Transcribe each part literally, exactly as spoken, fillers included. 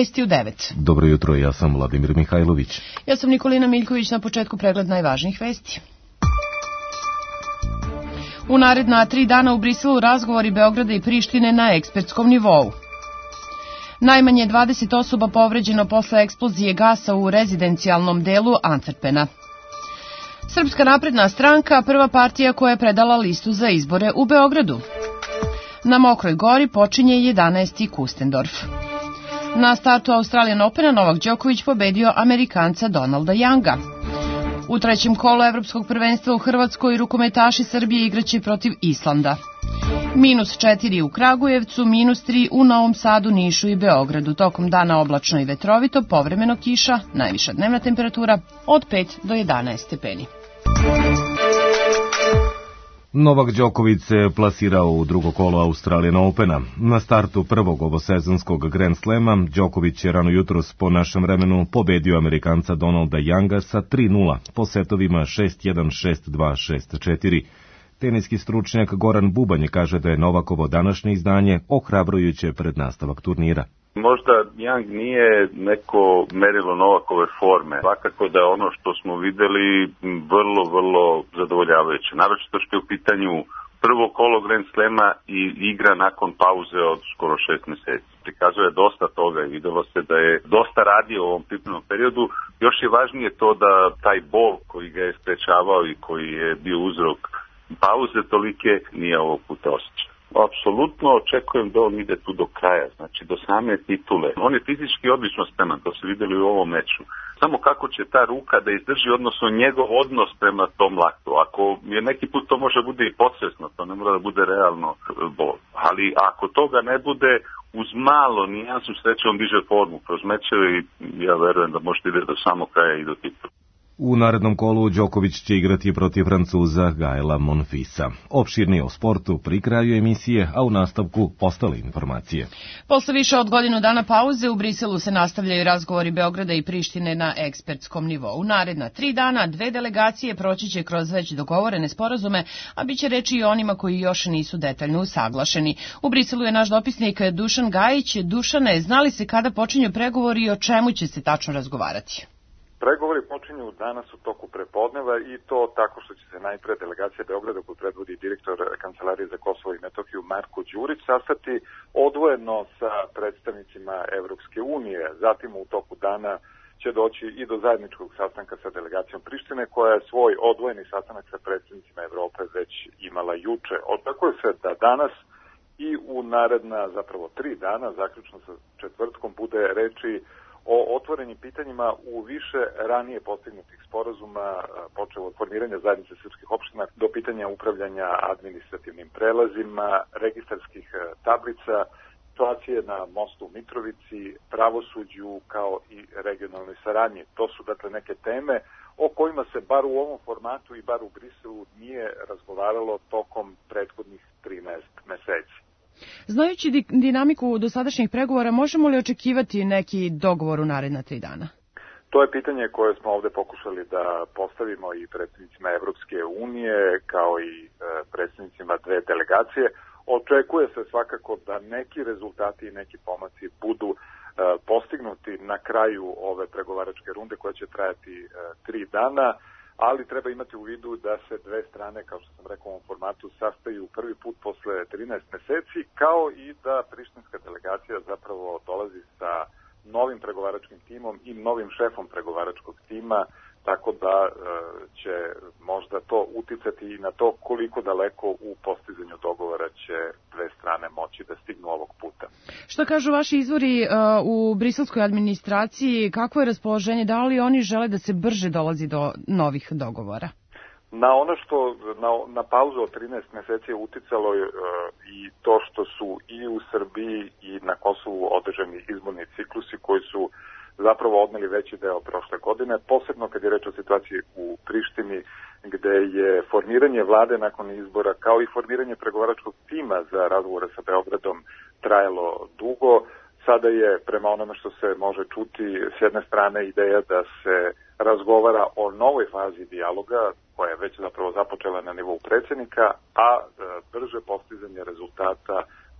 Vesti u devet. Dobro jutro, ja sam Vladimir Mihajlović. Ja sam Nikolina Miljković, na početku pregled najvažnijih vesti. U naredna tri dana u Briselu razgovori Beograda i Prištine na ekspertskom nivou. Najmanje dvadeset osoba povređeno posle eksplozije gasa u rezidencijalnom delu Antwerpena. Srpska napredna stranka, prva partija koja je predala listu za izbore u Beogradu. Na Mokroj gori počinje jedanaesti Kustendorf. Na startu Australian Opena Novak Đoković pobedio Amerikanca Donalda Younga. U trećem kolu Evropskog prvenstva u Hrvatskoj rukometaši Srbije igraće protiv Islanda. Minus četiri u Kragujevcu, minus tri u Novom Sadu, Nišu i Beogradu. Tokom dana oblačno i vetrovito, povremeno kiša, najviša dnevna temperatura od pet do jedanaest stepeni. Novak Đoković se plasirao u drugo kolo Australian Opena. Na startu prvog ovosezonskog Grand Slema, Đoković je rano jutros po našem vremenu pobedio Amerikanca Donalda Younga sa tri nula po setovima šest jedan, šest dva, šest četiri. Teniski stručnjak Goran Bubanje kaže da je Novakovo današnje izdanje ohrabrujuće pred nastavak turnira. Možda Young nije neko merilo Novakove forme. Svakako da je ono što smo videli vrlo, vrlo zadovoljavajuće. Naročito što je u pitanju prvo kolo Grand Slema i igra nakon pauze od skoro šest meseci. Prikazuje dosta toga i videlo se da je dosta radio u ovom pripremnom periodu. Još je važnije to da taj bol koji ga je sprečavao i koji je bio uzrok pauze tolike nije ovog puta osjećao. Apsolutno očekujem da on ide tu do kraja, znači do same titule. On je fizički odlično spreman, to se vidjeli u ovom meču. Samo kako će ta ruka da izdrži, odnosno njegov odnos prema tom laktu. Ako je neki put to može bude i podsvesno, to ne mora da bude realno bol. Ali ako toga ne bude, uz malo nijansu sreće on diže formu kroz mečeve i ja verujem da možete ide do samog kraja i do titula. U narednom kolu Đoković će igrati protiv Francuza Gaela Monfisa. Opširnije o sportu pri kraju emisije, a u nastavku ostale informacije. Posle više od godinu dana pauze u Briselu se nastavljaju razgovori Beograda i Prištine na ekspertskom nivou. Naredna tri dana dve delegacije proći će kroz već dogovorene sporazume, a bit će reči i onima koji još nisu detaljno usaglašeni. U Briselu je naš dopisnik Dušan Gajić. Dušane, znali se kada počinju pregovori i o čemu će se tačno razgovarati? Pregovori počinju danas u toku prepodneva i to tako što će se najpre delegacija Beograda koju predvodi direktor Kancelarije za Kosovo i Metohiju Marko Đurić sastati odvojeno sa predstavnicima Evropske unije. Zatim u toku dana će doći i do zajedničkog sastanka sa delegacijom Prištine koja je svoj odvojeni sastanak sa predstavnicima Evrope već imala juče. Očekuje se da danas i u naredna zapravo tri dana, zaključno sa četvrtkom, bude reči o otvorenim pitanjima u više ranije postignutih sporazuma, počeo od formiranja zajednice srpskih opština do pitanja upravljanja administrativnim prelazima, registarskih tablica, situacije na mostu u Mitrovici, pravosuđu kao i regionalnoj saradnji. To su dakle neke teme o kojima se bar u ovom formatu i bar u Briselu nije razgovaralo tokom prethodnih trinaest meseci. Znajući dinamiku dosadašnjih pregovora, možemo li očekivati neki dogovor u naredna tri dana? To je pitanje koje smo ovde pokušali da postavimo i predstavnicima Evropske unije, kao i predstavnicima dve delegacije. Očekuje se svakako da neki rezultati i neki pomaci budu postignuti na kraju ove pregovaračke runde koja će trajati tri dana, ali treba imati u vidu da se dve strane, kao što sam rekao u ovom formatu, sastaju prvi put posle trinaest meseci, kao i da prištinska delegacija zapravo dolazi sa novim pregovaračkim timom i novim šefom pregovaračkog tima, tako da e, će možda to uticati i na to koliko daleko u postizanju dogovora će dve strane moći da stignu ovog puta. Što kažu vaši izvori uh, u briselskoj administraciji, kakvo je raspoloženje, da li oni žele da se brže dolazi do novih dogovora? Na ono što, na, na pauzu od trinaest meseci je uticalo e, i to što su i u Srbiji i na Kosovu održani izborni ciklusi koji su zapravo odneli veći deo prošle godine, posebno kad je reč o situaciji u Prištini, gde je formiranje vlade nakon izbora, kao i formiranje pregovaračkog tima za razgovore sa Beogradom trajalo dugo. Sada je, prema onome što se može čuti, s jedne strane ideja da se razgovara o novoj fazi dijaloga, koja je već zapravo započela na nivou predsjednika, a brže postizanje rezultata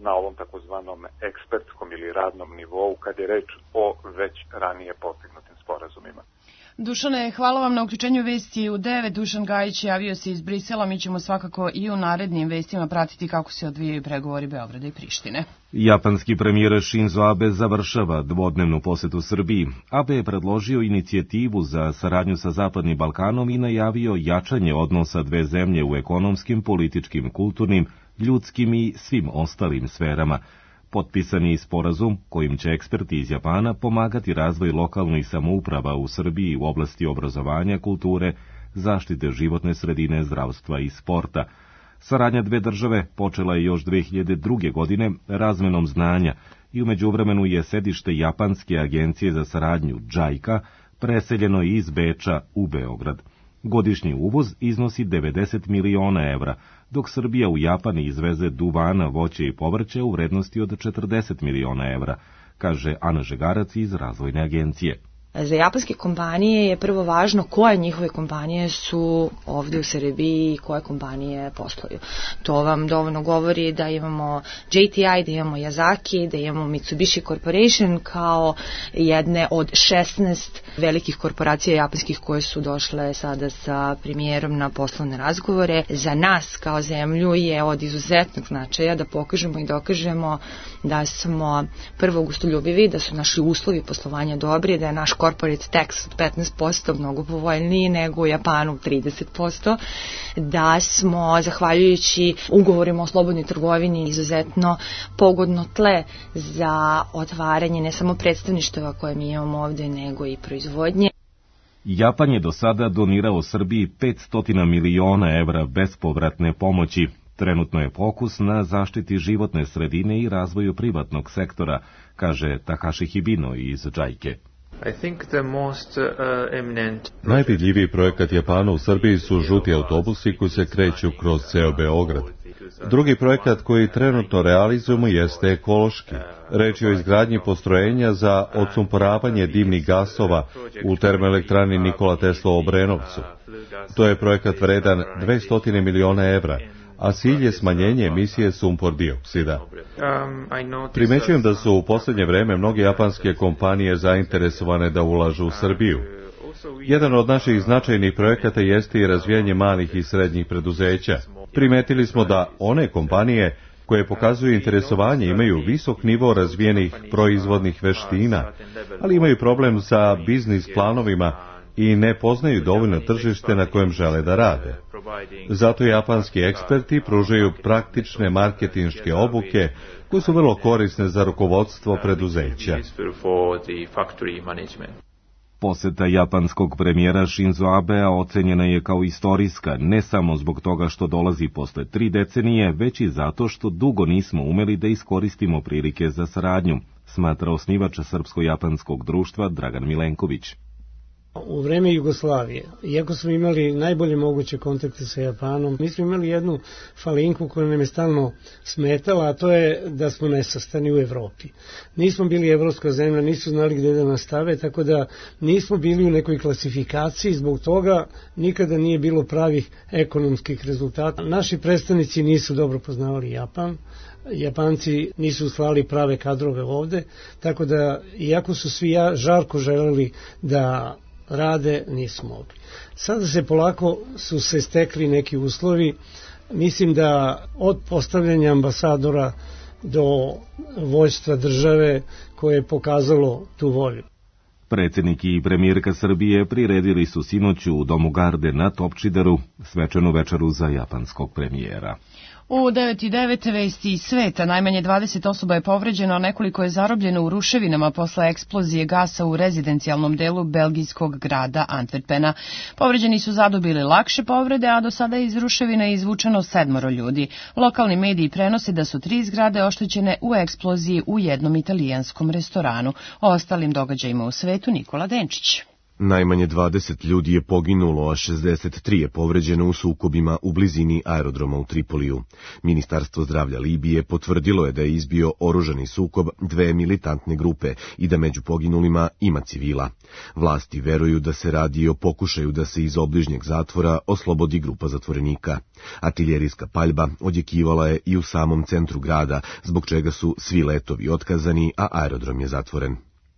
na ovom takozvanom ekspertskom ili radnom nivou kad je reč o već ranije postignutim sporazumima. Dušane, hvala vam na uključenju vesti u devet. Dušan Gajić javio se iz Brisela. Mi ćemo svakako i u narednim vestima pratiti kako se odvijaju pregovori Beograda i Prištine. Japanski premijer Shinzo Abe završava dvodnevnu posetu Srbiji. Abe je predložio inicijativu za saradnju sa Zapadnim Balkanom i najavio jačanje odnosa dve zemlje u ekonomskim, političkim, kulturnim, ljudskim i svim ostalim sferama. Potpisani sporazum kojim će eksperti iz Japana pomagati razvoj lokalnih samouprava u Srbiji u oblasti obrazovanja, kulture, zaštite životne sredine, zdravstva i sporta. Saradnja dve države počela je još dve hiljade druge. godine razmenom znanja i u međuvremenu je sedište Japanske agencije za saradnju džajka preseljeno iz Beča u Beograd. Godišnji uvoz iznosi devedeset miliona evra, dok Srbija u Japan izveze duvana, voće i povrće u vrednosti od četrdeset miliona evra, kaže Ana Žegarac iz Razvojne agencije. Za japanske kompanije je prvo važno koje njihove kompanije su ovdje u Srbiji i koje kompanije posluju. To vam dovoljno govori da imamo J T I, da imamo Yazaki, da imamo Mitsubishi Corporation kao jedne od šesnaest velikih korporacija japanskih koje su došle sada sa premijerom na poslovne razgovore. Za nas kao zemlju je od izuzetnog značaja da pokažemo i dokažemo da smo prvo gostoljubivi, da su naši uslovi poslovanja dobri, da je naš corporate tax od petnaest posto mnogo povoljniji nego u Japanu trideset posto, da smo, zahvaljujući ugovorima o slobodnoj trgovini, izuzetno pogodno tle za otvaranje ne samo predstavništava koje mi imamo ovdje, nego i proizvodnje. Japan je do sada donirao Srbiji petsto miliona evra bespovratne pomoći. Trenutno je fokus na zaštiti životne sredine i razvoju privatnog sektora, kaže Takashi Hibino iz džajke. Najvidljiviji projekat Japana u Srbiji su žuti autobusi koji se kreću kroz ceo Beograd. Drugi projekat koji trenutno realizujemo jeste ekološki. Reč je o izgradnji postrojenja za odsumporavanje dimnih gasova u termoelektrani Nikola Tesla u Obrenovcu. To je projekat vredan dvesta miliona evra, a cilj je smanjenje emisije sumpor dioksida. Primećujem da su u posljednje vreme mnoge japanske kompanije zainteresovane da ulažu u Srbiju. Jedan od naših značajnih projekata jeste i razvijanje malih i srednjih preduzeća. Primetili smo da one kompanije koje pokazuju interesovanje imaju visok nivo razvijenih proizvodnih veština, ali imaju problem sa biznis planovima i ne poznaju dovoljno tržište na kojem žele da rade. Zato japanski eksperti pružaju praktične marketinške obuke koje su vrlo korisne za rukovodstvo preduzeća. Poseta japanskog premijera Shinzo Abea ocenjena je kao istorijska, ne samo zbog toga što dolazi posle tri decenije, već i zato što dugo nismo umeli da iskoristimo prilike za saradnju, smatra osnivač Srpsko-japanskog društva Dragan Milenković. U vreme Jugoslavije, iako smo imali najbolje moguće kontakte sa Japanom, mi smo imali jednu falinku koja nam je stalno smetala, a to je da smo nesvrstani u Evropi. Nismo bili evropska zemlja, nisu znali gdje da nas stave, tako da nismo bili u nekoj klasifikaciji, zbog toga nikada nije bilo pravih ekonomskih rezultata. Naši predstavnici nisu dobro poznavali Japan, Japanci nisu slali prave kadrove ovde, tako da, iako su svi žarko želeli da rade, nisu mogli. Sada se polako su se stekli neki uslovi, mislim da od postavljanja ambasadora do vođstva države koje je pokazalo tu volju. Predsjednik i premijerka Srbije priredili su sinoć u Domu Garde na Topčideru svečanu večeru za japanskog premijera. U devet i devet vesti iz sveta najmanje dvadeset osoba je povređeno, a nekoliko je zarobljeno u ruševinama posle eksplozije gasa u rezidencijalnom delu belgijskog grada Antwerpena. Povređeni su zadobili lakše povrede, a do sada je iz ruševina izvučeno sedmoro ljudi. Lokalni mediji prenose da su tri zgrade oštećene u eksploziji u jednom italijanskom restoranu. O ostalim događajima u svetu Nikola Denčić. Najmanje dvadeset ljudi je poginulo, a šezdeset tri je povređeno u sukobima u blizini aerodroma u Tripoliju. Ministarstvo zdravlja Libije potvrdilo je da je izbio oružani sukob dve militantne grupe i da među poginulima ima civila. Vlasti veruju da se radi o pokušaju da se iz obližnjeg zatvora oslobodi grupa zatvorenika. Artiljerijska paljba odjekivala je i u samom centru grada, zbog čega su svi letovi otkazani, a aerodrom je zatvoren.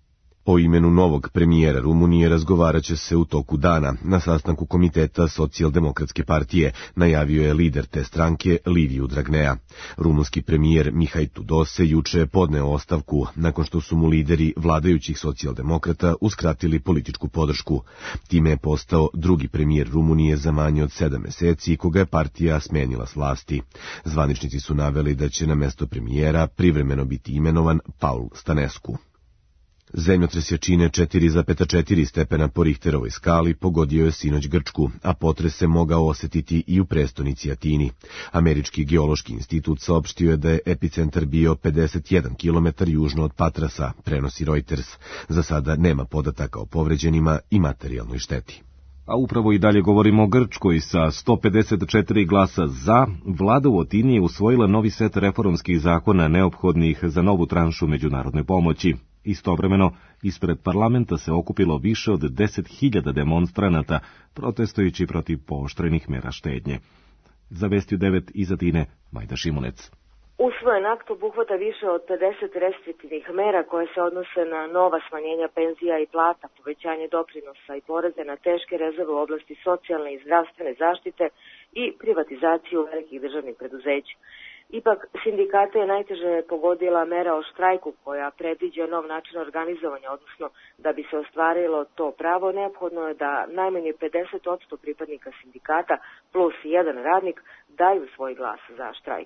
O imenu novog premijera Rumunije razgovarat će se u toku dana. Na sastanku Komiteta Socijaldemokratske partije najavio je lider te stranke Liviu Dragnea. Rumunski premijer Mihaj Tudose juče je podneo ostavku nakon što su mu lideri vladajućih socijaldemokrata uskratili političku podršku. Time je postao drugi premijer Rumunije za manje od sedam meseci, koga je partija smenila s vlasti. Zvaničnici su naveli da će na mesto premijera privremeno biti imenovan Paul Stanescu. Zemljotres jačine četiri zarez četiri stepena po Richterovoj skali pogodio je sinoć Grčku, a potres se mogao osetiti i u prestonici Atini. Američki geološki institut saopštio je da je epicentar bio pedeset jedan kilometara južno od Patrasa, prenosi Reuters. Za sada nema podataka o povređenima i materijalnoj šteti. A upravo i dalje govorimo o Grčkoj. Sa sto pedeset četiri glasa za, vlada u Atini je usvojila novi set reformskih zakona neophodnih za novu tranšu međunarodne pomoći. Istovremeno, ispred parlamenta se okupilo više od deset hiljada demonstranata, protestujući protiv pooštrenih mera štednje. Za Vesti u devet iz Atine, Majda Šimunec. Usvojen akt obuhvata više od pedeset restriktivnih mera koje se odnose na nova smanjenja penzija i plata, povećanje doprinosa i poreze na teške rezerve u oblasti socijalne i zdravstvene zaštite i privatizaciju velikih državnih preduzeća. Ipak, sindikate je najteže pogodila mera o štrajku koja predviđa nov način organizovanja, odnosno da bi se ostvarilo to pravo, neophodno je da najmanje pedeset posto pripadnika sindikata plus jedan radnik daju svoj glas za štrajk.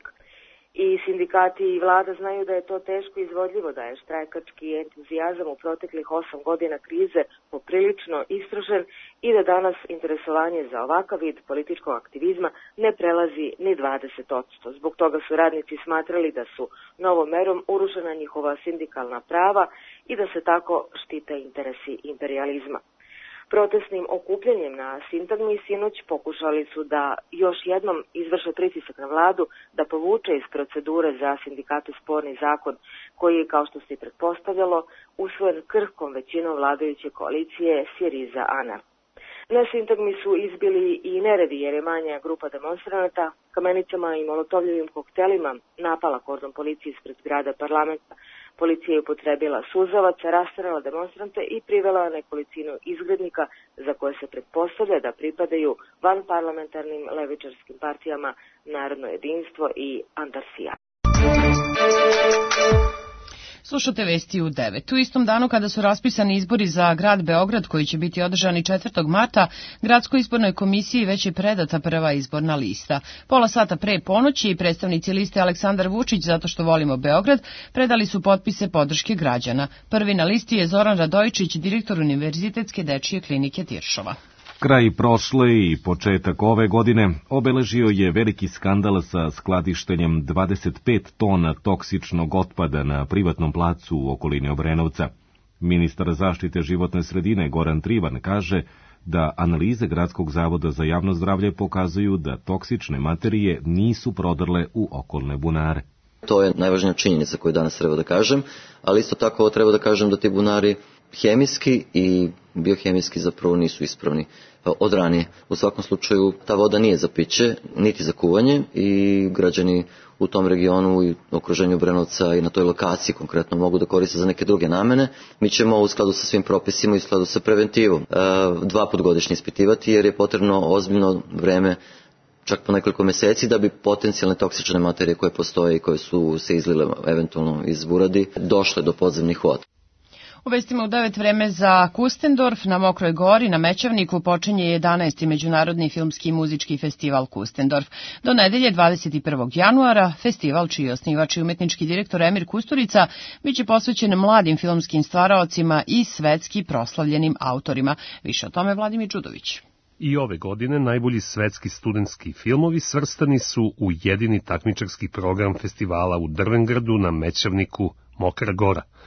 I sindikati i vlada znaju da je to teško izvodljivo, da je štrajkački entuzijazam u proteklih osam godina krize poprilično istrošen i da danas interesovanje za ovakav vid političkog aktivizma ne prelazi ni dvadeset posto. Zbog toga su radnici smatrali da su novom merom urušena njihova sindikalna prava i da se tako štite interesi imperijalizma. Protestnim okupljanjem na sintagmi sinoć pokušali su da još jednom izvrše pritisak na vladu da povuče iz procedure za sindikatu sporni zakon koji je, kao što se i pretpostavljalo, usvojen krhkom većinom vladajuće koalicije Syriza-Ana. Na sintagmi su izbili i neredi jer je manja grupa demonstranata kamenicama i molotovljivim koktelima napala kordon policije ispred zgrade parlamenta. Policija je upotrebila suzavac, rasterala demonstrante i privela nekolicinu izgrednika za koje se pretpostavlja da pripadaju vanparlamentarnim levičarskim partijama Narodno jedinstvo i Antarsija. Slušate Vesti u devet. U istom danu kada su raspisani izbori za grad Beograd koji će biti održani četvrtog marta, Gradskoj izbornoj komisiji već je predata prva izborna lista. Pola sata pre ponoći predstavnici liste Aleksandar Vučić zato što volimo Beograd predali su potpise podrške građana. Prvi na listi je Zoran Radojičić, direktor Univerzitetske dečije klinike Tiršova. Kraj prošle i početak ove godine obeležio je veliki skandal sa skladištenjem dvadeset pet tona toksičnog otpada na privatnom placu u okolini Obrenovca. Ministar zaštite životne sredine Goran Trivan kaže da analize Gradskog zavoda za javno zdravlje pokazuju da toksične materije nisu prodrle u okolne bunare. To je najvažnija činjenica koju danas treba da kažem, ali isto tako treba da kažem da ti bunari hemijski i biohemijski zapravo nisu ispravni od ranije. U svakom slučaju ta voda nije za piće, niti za kuvanje i građani u tom regionu i okruženju Obrenovca i na toj lokaciji konkretno mogu da koriste za neke druge namene. Mi ćemo u skladu sa svim propisima i u skladu sa preventivom dva put godišnje ispitivati jer je potrebno ozbiljno vreme, čak po nekoliko meseci, da bi potencijalne toksične materije koje postoje i koje su se izlile eventualno iz buradi došle do podzemnih voda. U vestima u devet vreme za Kustendorf. Na Mokroj gori, na Mećavniku, počinje jedanaesti Međunarodni filmski i muzički festival Kustendorf. Do nedelje dvadeset prvog januara festival, čiji je osnivač i umetnički direktor Emir Kusturica, biće posvećen mladim filmskim stvaraocima i svetski proslavljenim autorima. Više o tome Vladimir Đudović. I ove godine najbolji svetski studentski filmovi svrstani su u jedini takmičarski program festivala u Drvengradu na Mećavniku Mokra gora.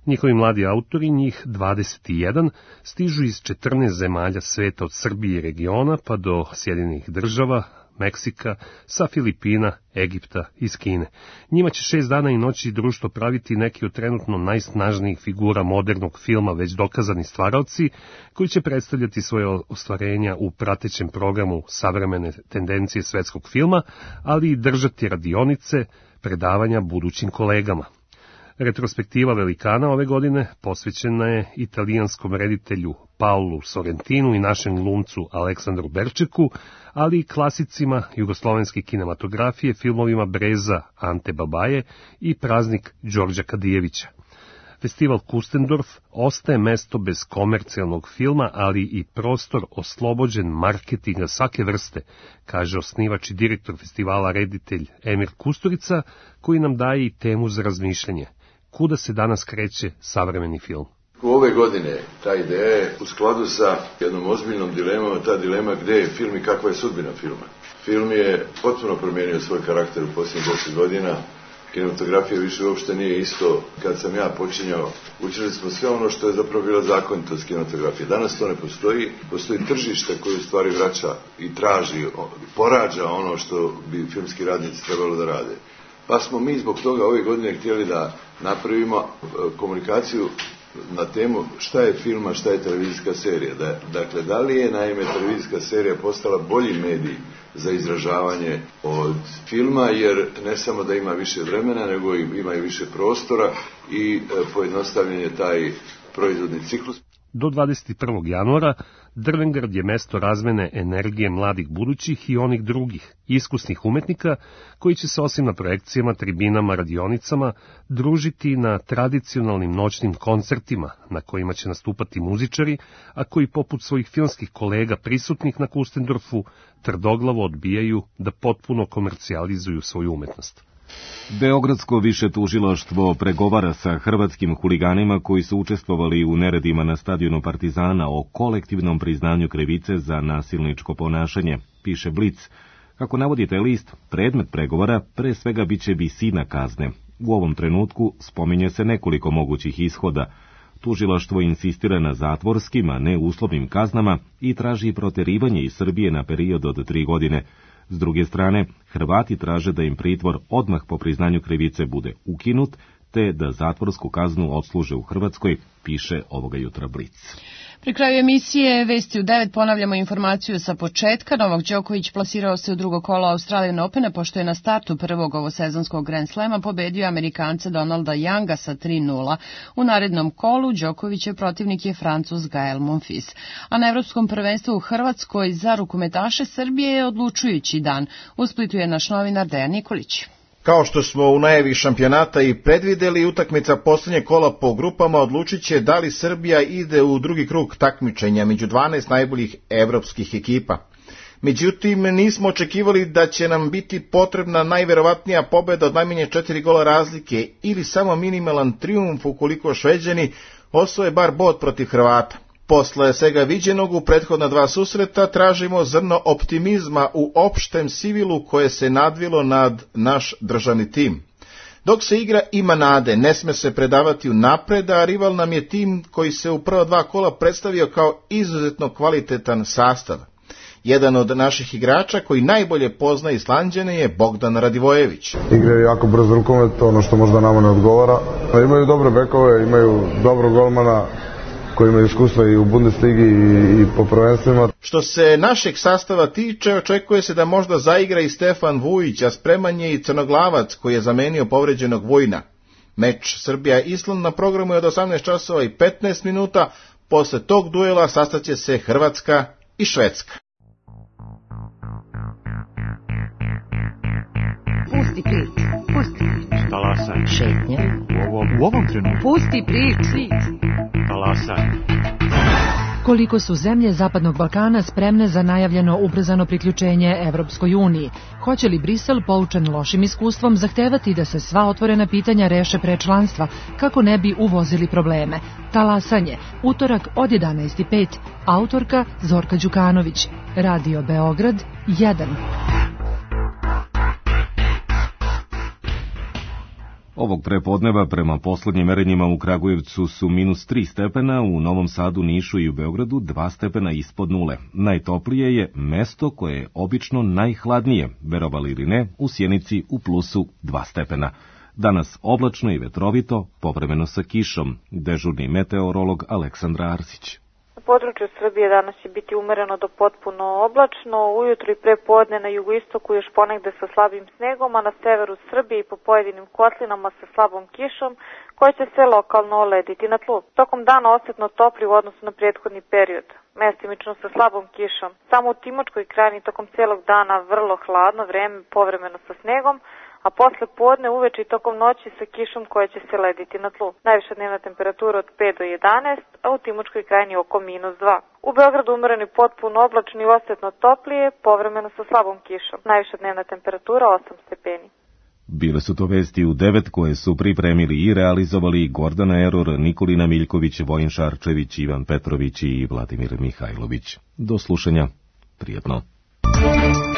Njihovi mladi autori, njih dvadeset jedan, stižu iz četrnaest zemalja sveta od Srbije i regiona pa do Sjedinjenih država, Meksika, sa Filipina, Egipta i iz Kine. Njima će šest dana i noći društvo praviti neki od trenutno najsnažnijih figura modernog filma, već dokazani stvaraoci, koji će predstavljati svoje ostvarenja u pratećem programu savremene tendencije svetskog filma, ali i držati radionice, predavanja budućim kolegama. Retrospektiva velikana ove godine posvećena je italijanskom reditelju Paolu Sorrentinu i našem glumcu Aleksandru Berčeku, ali i klasicima jugoslovenske kinematografije, filmovima Breza Ante Babaje i Praznik Đorđa Kadijevića. Festival Kustendorf ostaje mesto bez komercijalnog filma, ali i prostor oslobođen marketinga svake vrste, kaže osnivač i direktor festivala reditelj Emir Kusturica, koji nam daje i temu za razmišljanje. Kuda se danas kreće savremeni film? U ove godine ta ideja je u skladu sa jednom ozbiljnom dilemom, ta dilema gde je film i kakva je sudbina filma. Film je potpuno promijenio svoj karakter u posljednjih deset godina. Kinematografija više uopšte nije isto. Kad sam ja počinjao, učili smo sve ono što je zapravo bila zakonitost kinematografije. Danas to ne postoji. Postoji tržište koje u stvari vraća i traži, porađa ono što bi filmski radnici trebalo da rade. Pa smo mi zbog toga ove godine htjeli da napravimo komunikaciju na temu šta je film, a šta je televizijska serija. Da, dakle, da li je naime televizijska serija postala bolji medij za izražavanje od filma, jer ne samo da ima više vremena, nego ima i više prostora i pojednostavljen je taj proizvodni ciklus. Do dvadeset prvog januara Drvengrad je mesto razmene energije mladih budućih i onih drugih, iskusnih umetnika, koji će se osim na projekcijama, tribinama, radionicama, družiti na tradicionalnim noćnim koncertima, na kojima će nastupati muzičari, a koji poput svojih filmskih kolega prisutnih na Kustendorfu tvrdoglavo odbijaju da potpuno komercijalizuju svoju umetnost. Beogradsko više tužilaštvo pregovara sa hrvatskim huliganima koji su učestvovali u neredima na stadionu Partizana o kolektivnom priznanju krivice za nasilničko ponašanje, piše Blic. Kako navodi taj list, predmet pregovora pre svega biće visina kazne. U ovom trenutku spominje se nekoliko mogućih ishoda. Tužilaštvo insistira na zatvorskim, a ne uslovnim kaznama i traži proterivanje iz Srbije na period od tri godine. S druge strane, Hrvati traže da im pritvor odmah po priznanju krivice bude ukinut, te da zatvorsku kaznu odsluže u Hrvatskoj, piše ovoga jutra Blic. Pri kraju emisije Vesti u devet ponavljamo informaciju sa početka. Novak Đoković plasirao se u drugo kolo Australian Opena, pošto je na startu prvog ovosezonskog Grand Slema pobedio Amerikanca Donalda Younga sa tri nula. U narednom kolu Đokovićev protivnik je Francuz Gael Monfils. A na Evropskom prvenstvu u Hrvatskoj za rukometaše Srbije je odlučujući dan. U Splitu je naš novinar Dejan Nikolić. Kao što smo u najavi šampionata i predvideli, utakmica posljednje kola po grupama odlučit će da li Srbija ide u drugi krug takmičenja među dvanaest najboljih evropskih ekipa. Međutim, nismo očekivali da će nam biti potrebna najverovatnija pobeda od najmanje četiri gola razlike ili samo minimalan trijumf ukoliko Šveđani osvoje bar bod protiv Hrvata. Posle svega viđenog u prethodna dva susreta tražimo zrno optimizma u opštem sivilu koje se nadvilo nad naš državni tim. Dok se igra ima nade, ne sme se predavati u napred, a rival nam je tim koji se u prva dva kola predstavio kao izuzetno kvalitetan sastav. Jedan od naših igrača koji najbolje pozna Islanđane je Bogdan Radivojević. Igraju jako brz rukomet, ono što možda nama ne odgovara. Imaju dobre bekove, imaju dobro golmana koji imaju iskustva i u Bundesligi i, i po prvenstvima. Što se našeg sastava tiče, očekuje se da možda zaigra i Stefan Vujić, a spreman je i Crnoglavac koji je zamenio povređenog Vojna. Meč Srbija-Island na programu je od osamnaest časova i petnaest minuta. Posle tog duela sastaće se Hrvatska i Švedska. Pusti priču, pusti priču. Talasaj. Šetnje. U ovom, u ovom trenutku. Pusti priču. Talasaj. Koliko su zemlje Zapadnog Balkana spremne za najavljeno ubrzano priključenje Evropskoj uniji? Hoće li Brisel, poučen lošim iskustvom, zahtevati da se sva otvorena pitanja reše pre članstva, kako ne bi uvozili probleme? Talasanje, utorak od jedanaest i pet, autorka Zorka Đukanović, Radio Beograd jedan. Ovog prepodneva prema poslednjim merenjima u Kragujevcu su minus tri stepena, u Novom Sadu, Nišu i u Beogradu dva stepena ispod nule. Najtoplije je mesto koje je obično najhladnije, verovali ili ne, u Sjenici u plusu dva stepena. Danas oblačno i vetrovito, povremeno sa kišom. Dežurni meteorolog Aleksandra Arsić. Na području Srbije danas će biti umereno do potpuno oblačno, ujutro i pre podne na jugoistoku još ponegde sa slabim snegom, a na severu Srbije i po pojedinim kotlinama sa slabom kišom, koja će se lokalno olediti na tlu. Tokom dana osetno topli u odnosu na prethodni period, mestimično sa slabom kišom. Samo u Timočkoj krajini tokom celog dana vrlo hladno vreme, povremeno sa snegom, a posle podne uveče i tokom noći sa kišom koja će se lediti na tlu. Najviša dnevna temperatura od pet do jedanaest, a u Timočkoj krajini oko minus dva. U Beogradu umereno i potpuno oblačno i osetno toplije, povremeno sa slabom kišom. Najviša dnevna temperatura osam stepeni. Bile su to vesti u devet koje su pripremili i realizovali Gordana Eror, Nikolina Miljković, Vojin Šarčević, Ivan Petrović i Vladimir Mihajlović. Do slušanja. Prijetno.